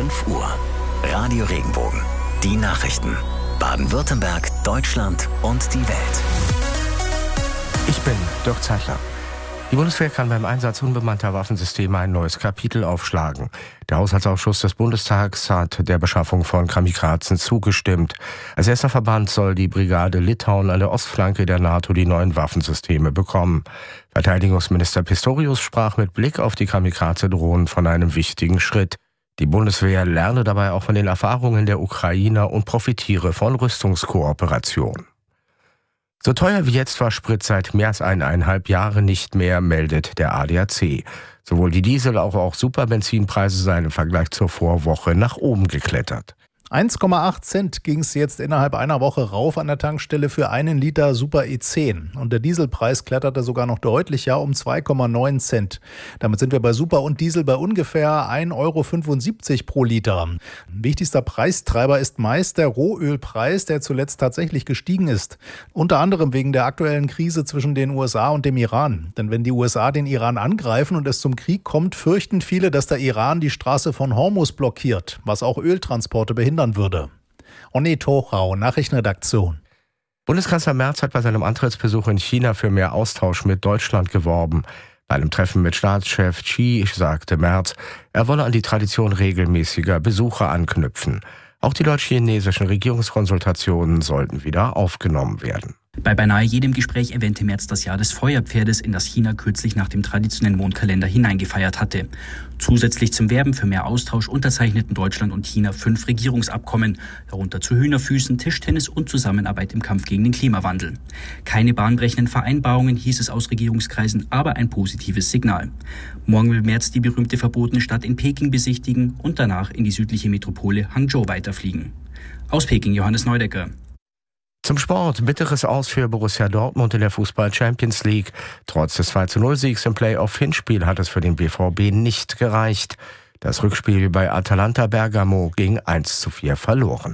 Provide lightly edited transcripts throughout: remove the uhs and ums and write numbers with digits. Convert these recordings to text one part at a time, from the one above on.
5 Uhr. Radio Regenbogen. Die Nachrichten. Baden-Württemberg, Deutschland und die Welt. Ich bin Dirk Zeitler. Die Bundeswehr kann beim Einsatz unbemannter Waffensysteme ein neues Kapitel aufschlagen. Der Haushaltsausschuss des Bundestags hat der Beschaffung von Kamikazen zugestimmt. Als erster Verband soll die Brigade Litauen an der Ostflanke der NATO die neuen Waffensysteme bekommen. Verteidigungsminister Pistorius sprach mit Blick auf die Kamikaze-Drohnen von einem wichtigen Schritt. Die Bundeswehr lerne dabei auch von den Erfahrungen der Ukrainer und profitiere von Rüstungskooperation. So teuer wie jetzt war Sprit seit mehr als 1,5 Jahren nicht mehr, meldet der ADAC. Sowohl die Diesel- als auch Superbenzinpreise seien im Vergleich zur Vorwoche nach oben geklettert. 1,8 Cent ging es jetzt innerhalb einer Woche rauf an der Tankstelle für einen Liter Super E10. Und der Dieselpreis kletterte sogar noch deutlicher um 2,9 Cent. Damit sind wir bei Super und Diesel bei ungefähr 1,75 € pro Liter. Wichtigster Preistreiber ist meist der Rohölpreis, der zuletzt tatsächlich gestiegen ist. Unter anderem wegen der aktuellen Krise zwischen den USA und dem Iran. Denn wenn die USA den Iran angreifen und es zum Krieg kommt, fürchten viele, dass der Iran die Straße von Hormuz blockiert, was auch Öltransporte behindern würde. Onne Tochau, Nachrichtenredaktion. Bundeskanzler Merz hat bei seinem Antrittsbesuch in China für mehr Austausch mit Deutschland geworben. Bei einem Treffen mit Staatschef Xi sagte Merz, er wolle an die Tradition regelmäßiger Besuche anknüpfen. Auch die deutsch-chinesischen Regierungskonsultationen sollten wieder aufgenommen werden. Bei beinahe jedem Gespräch erwähnte Merz das Jahr des Feuerpferdes, in das China kürzlich nach dem traditionellen Mondkalender hineingefeiert hatte. Zusätzlich zum Werben für mehr Austausch unterzeichneten Deutschland und China 5 Regierungsabkommen, darunter zu Hühnerfüßen, Tischtennis und Zusammenarbeit im Kampf gegen den Klimawandel. Keine bahnbrechenden Vereinbarungen, hieß es aus Regierungskreisen, aber ein positives Signal. Morgen will Merz die berühmte verbotene Stadt in Peking besichtigen und danach in die südliche Metropole Hangzhou weiterfliegen. Aus Peking, Johannes Neudecker. Zum Sport, bitteres Aus für Borussia Dortmund in der Fußball-Champions League. Trotz des 2:0-Siegs im Play-off-Hinspiel hat es für den BVB nicht gereicht. Das Rückspiel bei Atalanta Bergamo ging 1:4 verloren.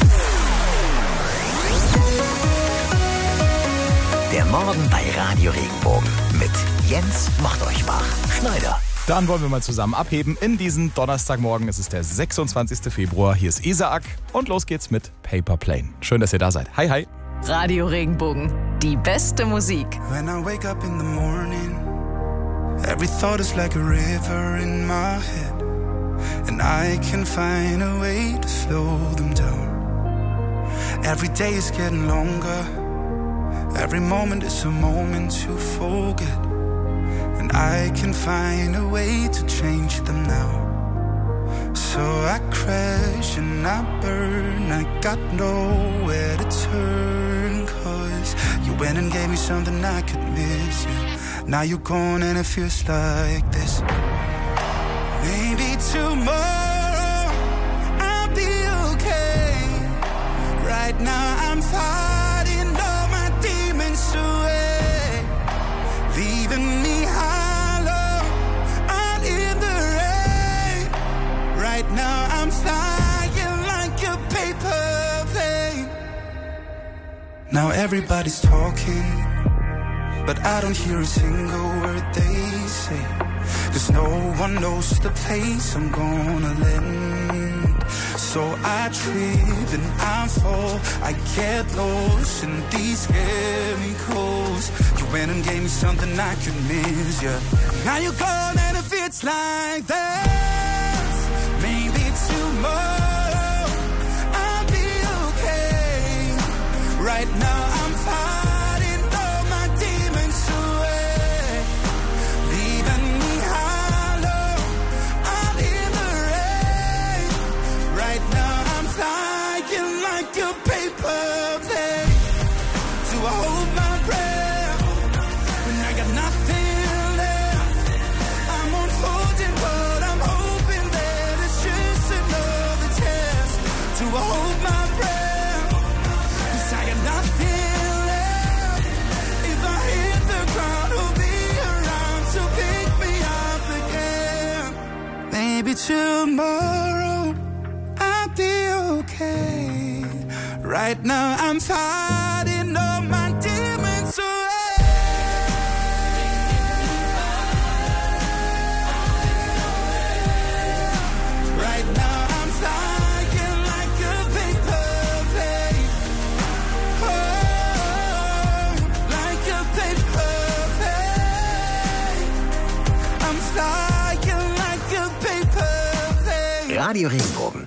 Der Morgen bei Radio Regenbogen mit Jens Machteuchbach-Schneider. Dann wollen wir mal zusammen abheben in diesen Donnerstagmorgen. Es ist der 26. Februar. Hier ist Isaac und los geht's mit Paper Plane. Schön, dass ihr da seid. Hi, hi. Radio Regenbogen, die beste Musik. When I wake up in the morning, every thought is like a river in my head, and I can find a way to slow them down. Every day is getting longer, every moment is a moment to forget. And I can find a way to change them now. So I crash and I burn, I got nowhere to turn. 'Cause you went and gave me something I could miss, yeah. Now you're gone and it feels like this. Maybe tomorrow I'll be okay. Right now I'm fighting all my demons away, leaving me hollow out in the rain. Right now I'm flying like a paper plane. Now everybody's talking, but I don't hear a single word they say. 'Cause no one knows the place I'm gonna land. So I trip and I fall, I get lost in these chemicals. You went and gave me something I could miss, yeah. Now you're gone and it feels like this. Maybe tomorrow I'll be okay. Right now I'm fighting all my demons away, leaving me hollow out in the rain. Right now I'm flying like a paper plane. Do I hold my breath when I got nothing left? I'm unfolding, but I'm hoping that it's just another test. Do I hold my breath? 'Cause I got nothing left. If I hit the ground, who'll be around to pick me up again? Maybe tomorrow I'll be okay. Right now I'm fighting all my demons away. Right now Radio Regenbogen.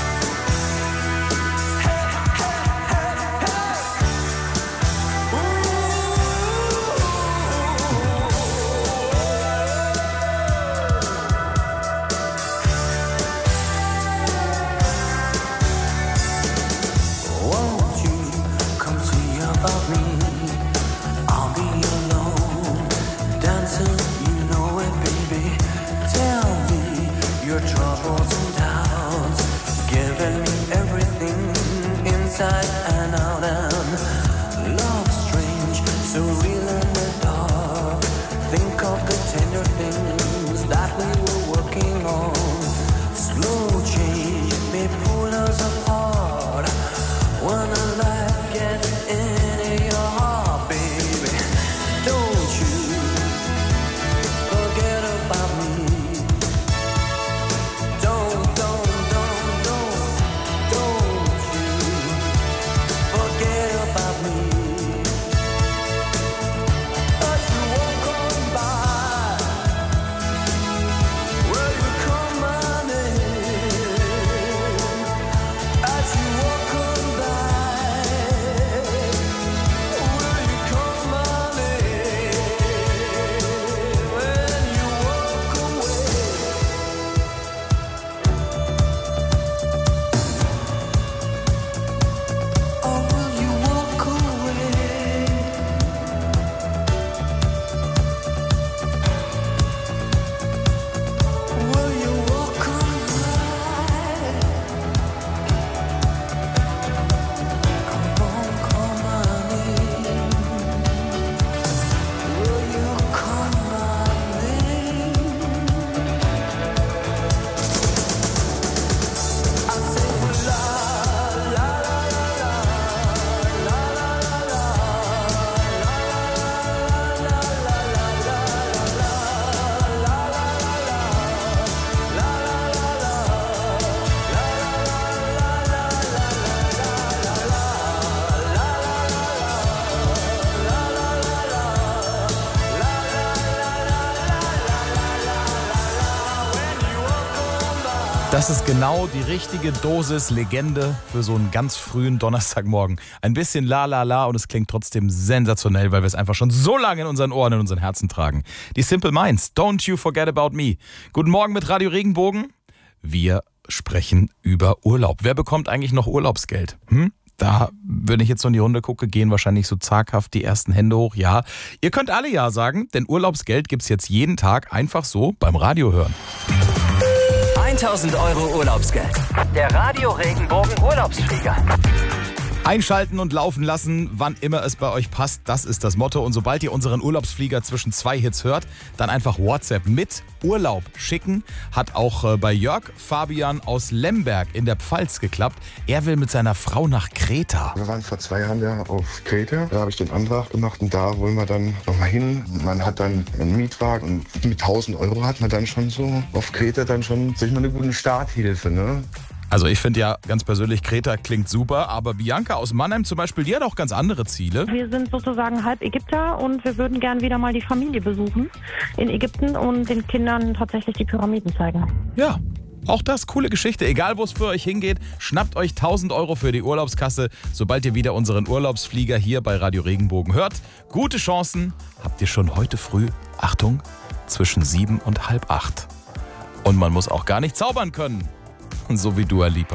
Das ist genau die richtige Dosis Legende für so einen ganz frühen Donnerstagmorgen. Ein bisschen la la la und es klingt trotzdem sensationell, weil wir es einfach schon so lange in unseren Ohren, in unseren Herzen tragen. Die Simple Minds, Don't You Forget About Me. Guten Morgen mit Radio Regenbogen. Wir sprechen über Urlaub. Wer bekommt eigentlich noch Urlaubsgeld? Da, wenn ich jetzt so in die Runde gucke, gehen wahrscheinlich so zaghaft die ersten Hände hoch. Ja, ihr könnt alle ja sagen, denn Urlaubsgeld gibt's jetzt jeden Tag einfach so beim Radio hören. 1000 € Urlaubsgeld. Der Radio Regenbogen Urlaubsflieger. Einschalten und laufen lassen, wann immer es bei euch passt, das ist das Motto. Und sobald ihr unseren Urlaubsflieger zwischen 2 Hits hört, dann einfach WhatsApp mit Urlaub schicken. Hat auch bei Jörg Fabian aus Lemberg in der Pfalz geklappt. Er will mit seiner Frau nach Kreta. Wir waren vor 2 Jahren ja auf Kreta. Da habe ich den Antrag gemacht und da wollen wir dann nochmal hin. Man hat dann einen Mietwagen und mit 1000 € hat man dann schon so auf Kreta dann schon, sag ich mal, eine gute Starthilfe, ne? Also ich finde ja ganz persönlich, Kreta klingt super, aber Bianca aus Mannheim zum Beispiel, die hat auch ganz andere Ziele. Wir sind sozusagen halb Ägypter und wir würden gern wieder mal die Familie besuchen in Ägypten und den Kindern tatsächlich die Pyramiden zeigen. Ja, auch das, coole Geschichte. Egal, wo es für euch hingeht, schnappt euch 1000 € für die Urlaubskasse, sobald ihr wieder unseren Urlaubsflieger hier bei Radio Regenbogen hört. Gute Chancen habt ihr schon heute früh, Achtung, zwischen 7 und halb 8. Und man muss auch gar nicht zaubern können. So wie Dua Lipa.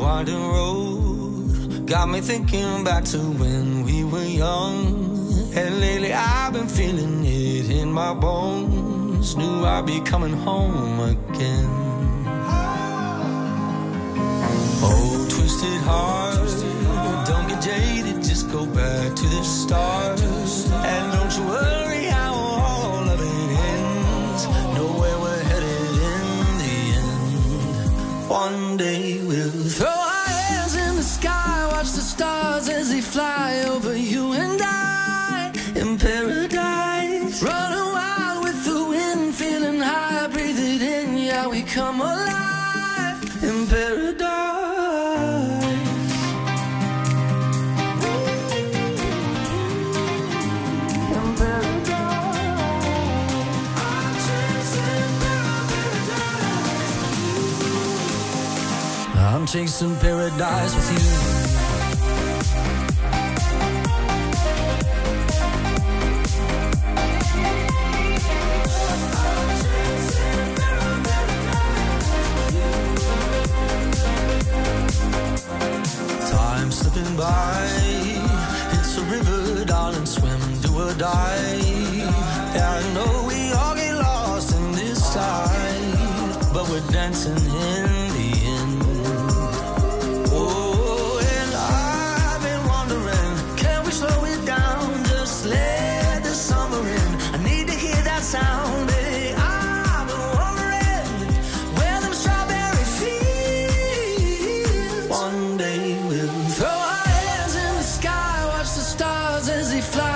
winding road got me thinking back to when we were young. And lately I've been feeling it in my bones. Knew I'd be coming home again. Oh, twisted heart, don't get jaded, just go back to the start. And don't you worry how all of it ends. Know where we're headed in the end. One day we'll throw our hands in the sky, watch the stars as they fly over you and I. In paradise, running wild with the wind, feeling high, breathe it in, yeah, we come alive. In paradise. I'm chasing paradise with you. Time slipping by, it's a river, darling, swim, do or die. Yeah, I know we all get lost in this tide, but we're dancing in the end. Oh, and I've been wondering, can we slow it down, just let the summer in. I need to hear that sound, baby. I've been wondering where them strawberry fields. One day we'll throw our hands in the sky, watch the stars as they fly